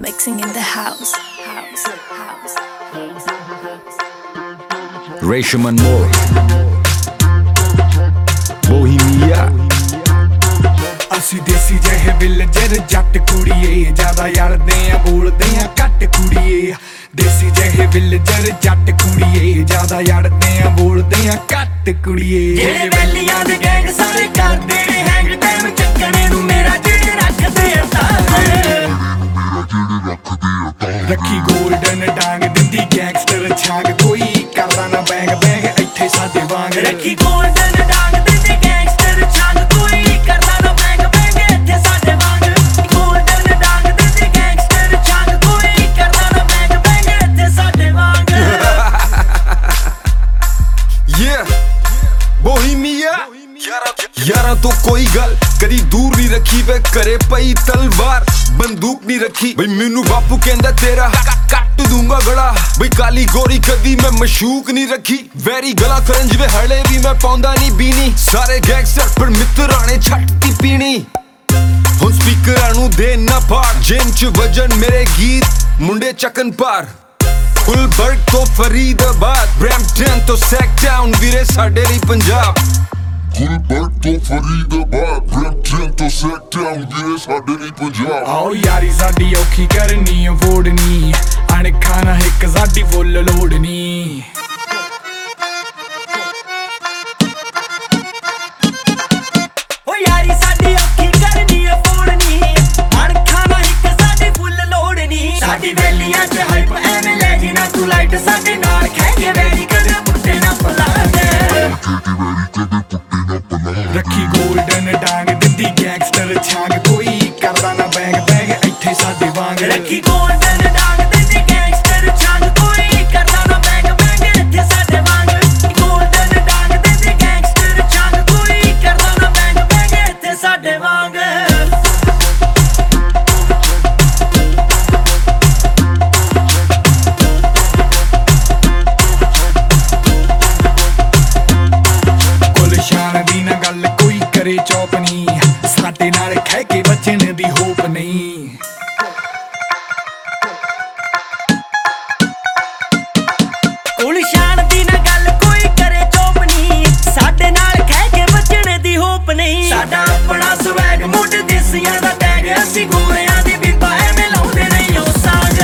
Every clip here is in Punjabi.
Mixing in the house. Resham Anmol, Bohemia. ਅਸੀਂ ਦੇਸੀ ਜਿਹੇ ਵਿਲੇਜਰ ਜੱਟ ਕੁੜੀਏ, ਜ਼ਿਆਦਾ ਯਾਰਦੇ ਆ ਬੋਲਦੇ ਆ ਘੱਟ ਕੁੜੀਏ। ਦੇਸੀ ਜਿਹੇ ਵਿਲੇਜਰ ਜੱਟ ਕੁੜੀਏ, ਜ਼ਿਆਦਾ ਯਾਰਦੇ ਆ ਬੋਲਦੇ ਆ ਘੱਟ ਕੁੜੀਏ। ਜਿਹੜੇ ਵੈਲੀਆਂ ਦੇ ਗੈਂਗ ਸਾਰੇ ਕਰਦੇ ਨੇ ਹੈਂਗ ਟਾਈਮ ਚੱਕਣੇ ਨੂੰ ਮੇਰਾ ਜਿਹੜੇ ਰੱਖਦੇ ਆ ਤਾਰੇ। ਰੱਖੀ ਗੋਲਡਨ ਡਾਂਗ ਦਿੰਦੀ ਗੈਂਗਸਟਰ ਛਾਂਗ, ਕੋਈ ਕਰਦਾ ਨਾ ਬੈਂਗ ਬੈਂਗ ਇੱਥੇ ਸਾਡੇ ਵਾਂਗ। ਰੱਖੀ ਗੋਲਡਨ ਡਾਂਗ ਦਿੰਦੀ ਗੈਂਗਸਟਰ ਛਾਂਗ, ਕੋਈ ਕਰਦਾ ਨਾ ਬੈਂਗ ਬੈਂਗ ਇੱਥੇ ਸਾਡੇ ਵਾਂਗ। ਗੋਲਡਨ ਡਾਂਗ ਦਿੰਦੀ ਗੈਂਗਸਟਰ ਛਾਂਗ, ਕੋਈ ਕਰਦਾ ਨਾ ਬੈਂਗ ਬੈਂਗ ਇੱਥੇ ਸਾਡੇ ਵਾਂਗ। Yeah, Bohemia. यारां तो कोई गल कदी दूर नहीं रखी वे करे पई तलवार बंदूक नहीं रखी बई मैनू बापू कहंदा तेरा कट दूंगा गला बई काली गोरी कदी मैं मशूक नहीं रखी वैरी गला करंज वे हले भी मैं पाउंदा नहीं बीनी सारे गैंगस्टर पर मित्राने छटती पीनी हुण स्पीकरां नू दे ना पार जेन च वजन मेरे गीत मुंडे चकन पार गुलबर्ग तो फरीदाबाद ब्रैम्पटन तो सैकटाउन वीरे साडे लई पंजाब गुलबर्ग तो फरीदाबाद ब्रैम्पटन तो सैकटाउन वीरे साडे लई पंजाब। आओ यारी साडी औखी करनी अफोर्ड नी अणखा ना हिक साडी फुल लोड नी। ओ यारी साडी औखी करनी अफोर्ड नी अणखा ना हिक साडी फुल लोड नी। साडी वैलियां च हाइप एवें ले जी ना तू लाइट साडे नाल खेगे वैरी कदे पुट्टे ना पला दे। ਰੱਖੀ ਗੋਲਡਨ ਡਾਂਗ ਦਿੰਦੀ ਗੈਂਗਸਟਰ ਛਾਂਗ, ਕੋਈ ਕਰਦਾ ਨਾ ਬੈਂਗ ਬੈਂਗ ਇੱਥੇ ਸਾਡੇ ਵਾਂਗ। ਰੱਖੀ ਗੋਲਡਨ ਡਾਂਗ ਦਿੰਦੀ ਗੈਂਗਸਟਰ ਛਾਂਗ, ਕੋਈ ਕਰਦਾ ਨਾ ਬੈਂਗ ਬੈਂਗ ਇੱਥੇ ਸਾਡੇ ਵਾਂਗ। ਗੋਲਡਨ ਡਾਂਗ ਦਿੰਦੀ ਗੈਂਗਸਟਰ ਛਾਂਗ, ਕੋਈ ਕਰਦਾ ਨਾ ਬੈਂਗ ਬੈਂਗ ਇੱਥੇ ਸਾਡੇ ਵਾਂਗ। ਗੱਲ ਕੋਈ ਕਰੇ ਚੌਪ ਨਹੀਂ, ਸਾਡੇ ਨਾਲ ਖਹਿ ਕੇ ਬਚਣ ਦੀ ਹੋਪ ਨਹੀਂ। ਕੋਲ ਸ਼ਾਨ ਦੀ ਨਾ ਗੱਲ ਕੋਈ ਕਰੇ ਚੌਪ ਨਹੀਂ, ਸਾਡੇ ਨਾਲ ਖਹਿ ਕੇ ਬਚਣ ਦੀ ਹੋਪ ਨਹੀਂ। ਸਾਡਾ ਆਪਣਾ ਸਵੈਗ ਮੁੱਢ ਦੇਸੀਆਂ ਦਾ ਟੈਗ, ਅਸੀਂ ਗੋਰਿਆਂ ਦੀ ਬੀਬਾ ਐਵੇਂ ਲਾਉਂਦੇ ਨਹੀਂ ਉਹ ਸਾਗ।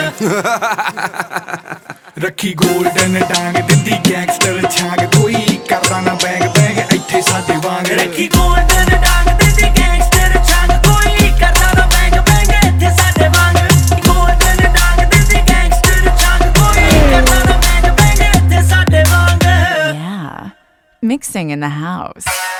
ਰੱਖੀ ਗੋਲਡਨ ਡਾਂਗ ਦਿੰਦੀ ਗੈਂਗਸਟਰ ਛਾਂਗ, ਕੋਈ ਕਰਦਾ ਨਾ ਬੈਂਗ ਬੈਂਗ ਇੱਥੇ ਸਾਡੇ ਵਾਂਗ। ਰੱਖੀ ਗੋਲਡਨ ਡਾਂਗ ਦਿੰਦੀ ਗੈਂਗਸਟਰ ਛਾਂਗ, ਕੋਈ ਕਰਦਾ ਨਾ ਬੈਂਗ ਬੈਂਗ ਇੱਥੇ ਸਾਡੇ ਵਾਂਗ। ਗੋਲਡਨ ਡਾਂਗ ਦਿੰਦੀ ਗੈਂਗਸਟਰ ਛਾਂਗ, ਕੋਈ ਕਰਦਾ ਨਾ ਬੈਂਗ ਬੈਂਗ ਇੱਥੇ ਸਾਡੇ ਵਾਂਗ। Yeah, mixing in the house.